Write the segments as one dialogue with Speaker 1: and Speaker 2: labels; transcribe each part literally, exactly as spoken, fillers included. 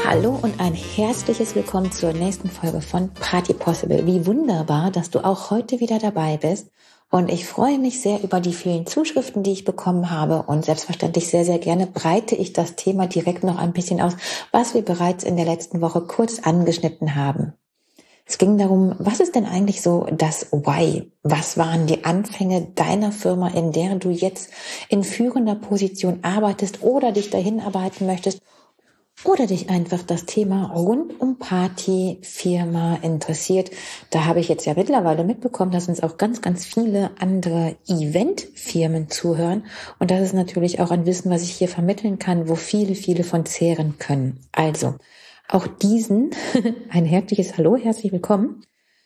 Speaker 1: Hallo und ein herzliches Willkommen zur nächsten Folge von Party Possible. Wie wunderbar, dass du auch heute wieder dabei bist. Und ich freue mich sehr über die vielen Zuschriften, die ich bekommen habe. Und selbstverständlich sehr, sehr gerne breite ich das Thema direkt noch ein bisschen aus, was wir bereits in der letzten Woche kurz angeschnitten haben. Es ging darum, was ist denn eigentlich so das Why? Was waren die Anfänge deiner Firma, in der du jetzt in führender Position arbeitest oder dich dahin arbeiten möchtest? Oder dich einfach das Thema rund um Party, Firma interessiert. Da habe ich jetzt ja mittlerweile mitbekommen, dass uns auch ganz, ganz viele andere Eventfirmen zuhören. Und das ist natürlich auch ein Wissen, was ich hier vermitteln kann, wo viele, viele von zehren können. Also, auch diesen ein herzliches Hallo, herzlich willkommen.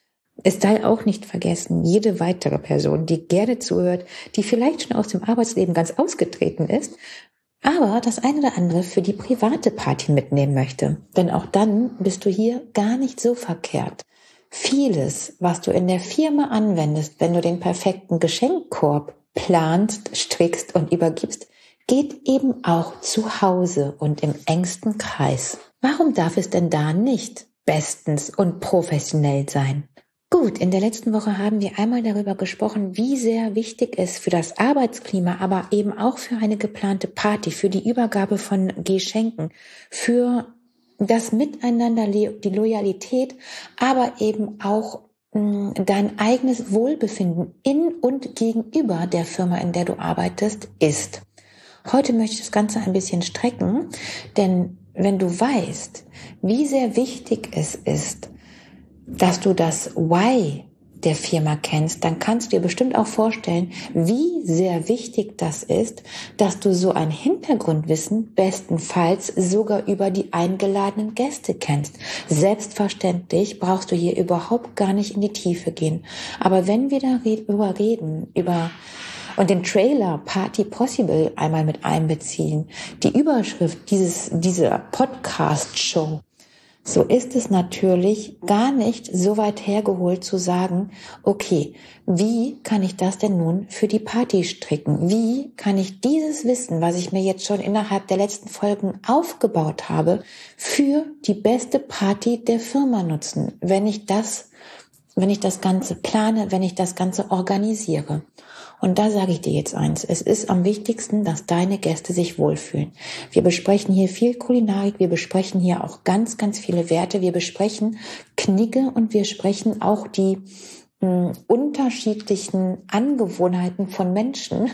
Speaker 1: Es sei auch nicht vergessen, jede weitere Person, die gerne zuhört, die vielleicht schon aus dem Arbeitsleben ganz ausgetreten ist, aber das eine oder andere für die private Party mitnehmen möchte. Denn auch dann bist du hier gar nicht so verkehrt. Vieles, was du in der Firma anwendest, wenn du den perfekten Geschenkkorb planst, strickst und übergibst, geht eben auch zu Hause und im engsten Kreis. Warum darf es denn da nicht bestens und professionell sein? Gut, in der letzten Woche haben wir einmal darüber gesprochen, wie sehr wichtig es für das Arbeitsklima, aber eben auch für eine geplante Party, für die Übergabe von Geschenken, für das Miteinander, die Loyalität, aber eben auch mh, dein eigenes Wohlbefinden in und gegenüber der Firma, in der du arbeitest, ist. Heute möchte ich das Ganze ein bisschen strecken, denn wenn du weißt, wie sehr wichtig es ist, dass du das Why der Firma kennst, dann kannst du dir bestimmt auch vorstellen, wie sehr wichtig das ist, dass du so ein Hintergrundwissen bestenfalls sogar über die eingeladenen Gäste kennst. Selbstverständlich brauchst du hier überhaupt gar nicht in die Tiefe gehen. Aber wenn wir darüber reden, über und den Trailer Party Possible einmal mit einbeziehen, die Überschrift dieses, dieser Podcast-Show, so ist es natürlich gar nicht so weit hergeholt zu sagen, okay, wie kann ich das denn nun für die Party stricken? Wie kann ich dieses Wissen, was ich mir jetzt schon innerhalb der letzten Folgen aufgebaut habe, für die beste Party der Firma nutzen, wenn ich das, wenn ich das Ganze plane, wenn ich das Ganze organisiere? Und da sage ich dir jetzt eins, es ist am wichtigsten, dass deine Gäste sich wohlfühlen. Wir besprechen hier viel Kulinarik, wir besprechen hier auch ganz, ganz viele Werte, wir besprechen Knigge und wir sprechen auch die mh, unterschiedlichen Angewohnheiten von Menschen.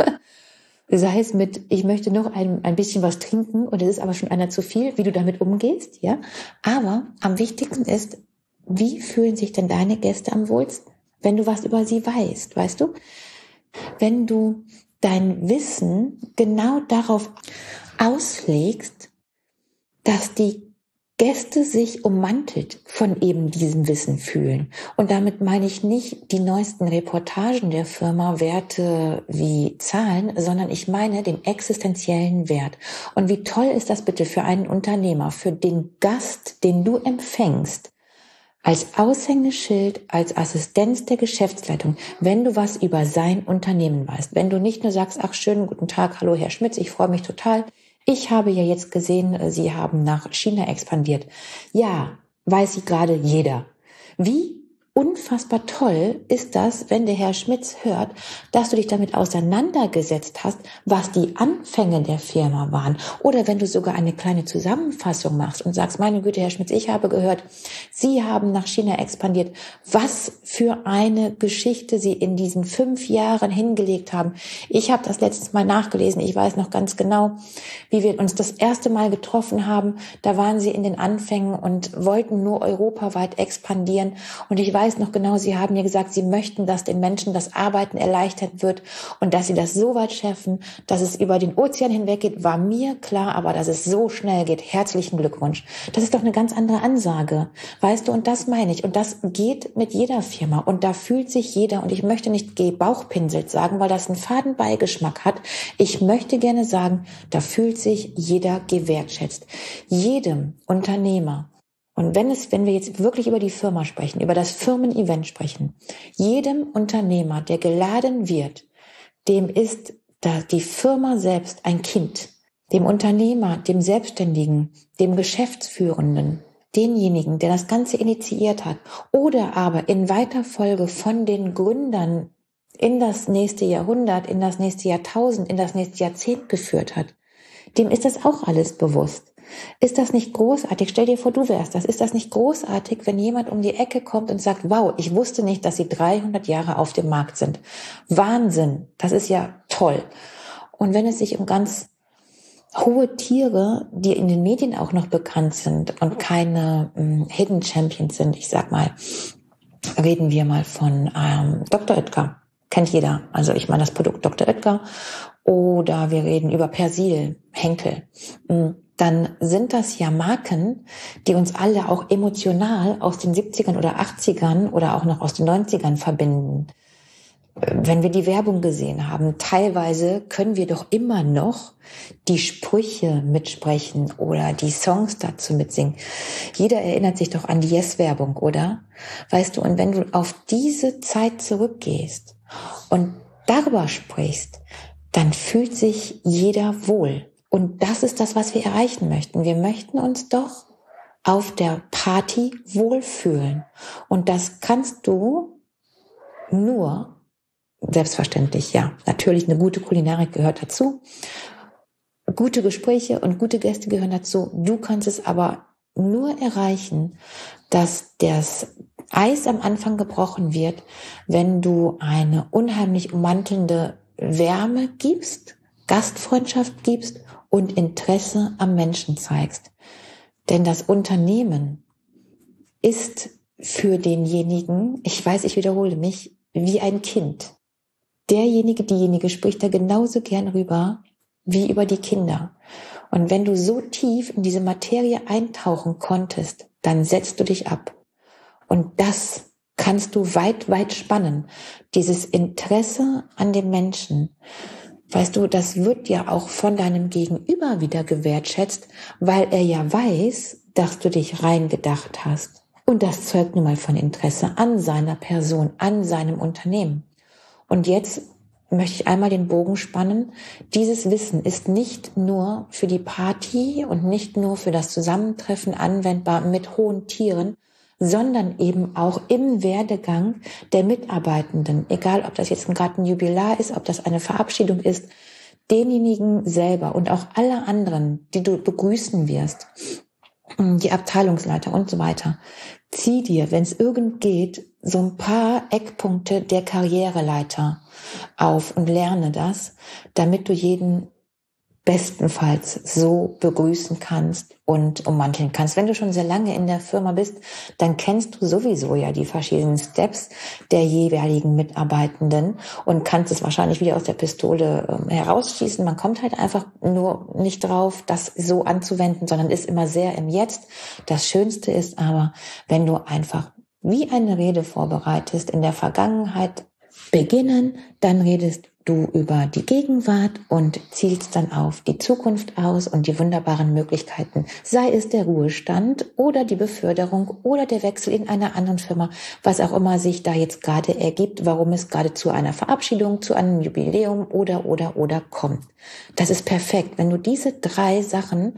Speaker 1: Sei es mit, ich möchte noch ein, ein bisschen was trinken und es ist aber schon einer zu viel, wie du damit umgehst, ja. Aber am wichtigsten ist, wie fühlen sich denn deine Gäste am wohlsten, wenn du was über sie weißt, weißt du? Wenn du dein Wissen genau darauf auslegst, dass die Gäste sich ummantelt von eben diesem Wissen fühlen. Und damit meine ich nicht die neuesten Reportagen der Firma, Werte wie Zahlen, sondern ich meine den existenziellen Wert. Und wie toll ist das bitte für einen Unternehmer, für den Gast, den du empfängst, als Aushängeschild, als Assistenz der Geschäftsleitung, wenn du was über sein Unternehmen weißt. Wenn du nicht nur sagst, ach schönen guten Tag, hallo Herr Schmitz, ich freue mich total. Ich habe ja jetzt gesehen, Sie haben nach China expandiert. Ja, weiß sie gerade jeder. Wie unfassbar toll ist das, wenn der Herr Schmitz hört, dass du dich damit auseinandergesetzt hast, was die Anfänge der Firma waren. Oder wenn du sogar eine kleine Zusammenfassung machst und sagst, meine Güte, Herr Schmitz, ich habe gehört, Sie haben nach China expandiert. Was für eine Geschichte Sie in diesen fünf Jahren hingelegt haben. Ich habe das letztes Mal nachgelesen. Ich weiß noch ganz genau, wie wir uns das erste Mal getroffen haben. Da waren Sie in den Anfängen und wollten nur europaweit expandieren. Und ich weiß noch genau, Sie haben mir gesagt, Sie möchten, dass den Menschen das Arbeiten erleichtert wird und dass Sie das so weit schaffen, dass es über den Ozean hinweg geht, war mir klar, aber dass es so schnell geht, herzlichen Glückwunsch. Das ist doch eine ganz andere Ansage, weißt du, und das meine ich. Und das geht mit jeder Firma und da fühlt sich jeder, und ich möchte nicht gebauchpinselt sagen, weil das einen faden Beigeschmack hat. Ich möchte gerne sagen, da fühlt sich jeder gewertschätzt. Jedem Unternehmer. Und wenn es, wenn wir jetzt wirklich über die Firma sprechen, über das Firmen-Event sprechen, jedem Unternehmer, der geladen wird, dem ist da die Firma selbst ein Kind. dem Unternehmer, dem Selbstständigen, dem Geschäftsführenden, denjenigen, der das Ganze initiiert hat, oder aber in weiter Folge von den Gründern in das nächste Jahrhundert, in das nächste Jahrtausend, in das nächste Jahrzehnt geführt hat, dem ist das auch alles bewusst. Ist das nicht großartig? Stell dir vor, du wärst das. Ist das nicht großartig, wenn jemand um die Ecke kommt und sagt, wow, ich wusste nicht, dass sie dreihundert Jahre auf dem Markt sind. Wahnsinn, das ist ja toll. Und wenn es sich um ganz hohe Tiere, die in den Medien auch noch bekannt sind und keine ähm, Hidden Champions sind, ich sag mal, reden wir mal von ähm, Doktor Oetker. Kennt jeder. Also ich meine das Produkt Doktor Oetker. Oder wir reden über Persil, Henkel. Dann sind das ja Marken, die uns alle auch emotional aus den siebzigern oder achtzigern oder auch noch aus den neunzigern verbinden. Wenn wir die Werbung gesehen haben, teilweise können wir doch immer noch die Sprüche mitsprechen oder die Songs dazu mitsingen. Jeder erinnert sich doch an die Yes-Werbung, oder? Weißt du, und wenn du auf diese Zeit zurückgehst und darüber sprichst, dann fühlt sich jeder wohl. Und das ist das, was wir erreichen möchten. Wir möchten uns doch auf der Party wohlfühlen. Und das kannst du nur, selbstverständlich, ja, natürlich eine gute Kulinarik gehört dazu. Gute Gespräche und gute Gäste gehören dazu. Du kannst es aber nur erreichen, dass das Eis am Anfang gebrochen wird, wenn du eine unheimlich ummantelnde Wärme gibst, Gastfreundschaft gibst und Interesse am Menschen zeigst. Denn das Unternehmen ist für denjenigen, ich weiß, ich wiederhole mich, wie ein Kind. Derjenige, diejenige spricht da genauso gern rüber wie über die Kinder. Und wenn du so tief in diese Materie eintauchen konntest, dann setzt du dich ab. Und das kannst du weit, weit spannen. Dieses Interesse an dem Menschen, weißt du, das wird ja auch von deinem Gegenüber wieder gewertschätzt, weil er ja weiß, dass du dich reingedacht hast. Und das zeugt nun mal von Interesse an seiner Person, an seinem Unternehmen. Und jetzt möchte ich einmal den Bogen spannen. Dieses Wissen ist nicht nur für die Party und nicht nur für das Zusammentreffen anwendbar mit hohen Tieren, sondern eben auch im Werdegang der Mitarbeitenden. Egal, ob das jetzt gerade ein Jubilar ist, ob das eine Verabschiedung ist, denjenigen selber und auch alle anderen, die du begrüßen wirst, die Abteilungsleiter und so weiter. Zieh dir, wenn es irgend geht, so ein paar Eckpunkte der Karriereleiter auf und lerne das, damit du jeden bestenfalls so begrüßen kannst und ummanteln kannst. Wenn du schon sehr lange in der Firma bist, dann kennst du sowieso ja die verschiedenen Steps der jeweiligen Mitarbeitenden und kannst es wahrscheinlich wieder aus der Pistole äh, herausschießen. Man kommt halt einfach nur nicht drauf, das so anzuwenden, sondern ist immer sehr im Jetzt. Das Schönste ist aber, wenn du einfach wie eine Rede vorbereitest, in der Vergangenheit beginnen, dann redest du über die Gegenwart und zielst dann auf die Zukunft aus und die wunderbaren Möglichkeiten, sei es der Ruhestand oder die Beförderung oder der Wechsel in einer anderen Firma, was auch immer sich da jetzt gerade ergibt, warum es gerade zu einer Verabschiedung, zu einem Jubiläum oder, oder, oder kommt. Das ist perfekt. Wenn du diese drei Sachen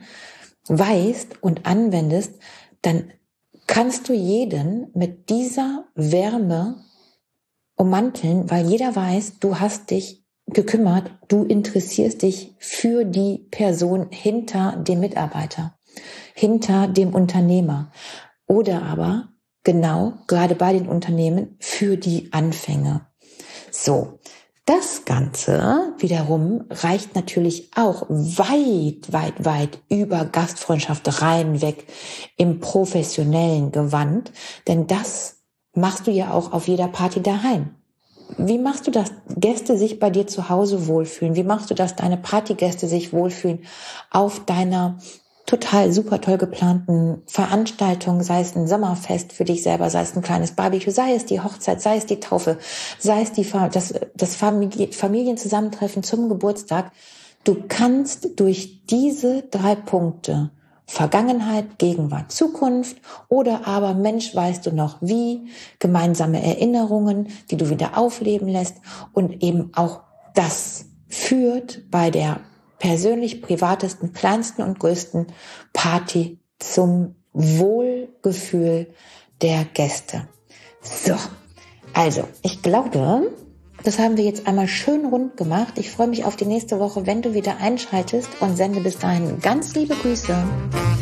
Speaker 1: weißt und anwendest, dann kannst du jeden mit dieser Wärme ummanteln, weil jeder weiß, du hast dich gekümmert, du interessierst dich für die Person hinter dem Mitarbeiter, hinter dem Unternehmer oder aber genau, gerade bei den Unternehmen, für die Anfänge. So, das Ganze wiederum reicht natürlich auch weit, weit, weit über Gastfreundschaft rein weg im professionellen Gewand, denn das machst du ja auch auf jeder Party daheim. Wie machst du, dass Gäste sich bei dir zu Hause wohlfühlen? Wie machst du, dass deine Partygäste sich wohlfühlen auf deiner total super toll geplanten Veranstaltung, sei es ein Sommerfest für dich selber, sei es ein kleines Barbecue, sei es die Hochzeit, sei es die Taufe, sei es die, das, das Familienzusammentreffen zum Geburtstag. Du kannst durch diese drei Punkte Vergangenheit, Gegenwart, Zukunft oder aber Mensch, weißt du noch wie, gemeinsame Erinnerungen, die du wieder aufleben lässt und eben auch das führt bei der persönlich privatesten, kleinsten und größten Party zum Wohlgefühl der Gäste. So, also ich glaube, das haben wir jetzt einmal schön rund gemacht. Ich freue mich auf die nächste Woche, wenn du wieder einschaltest und sende bis dahin ganz liebe Grüße.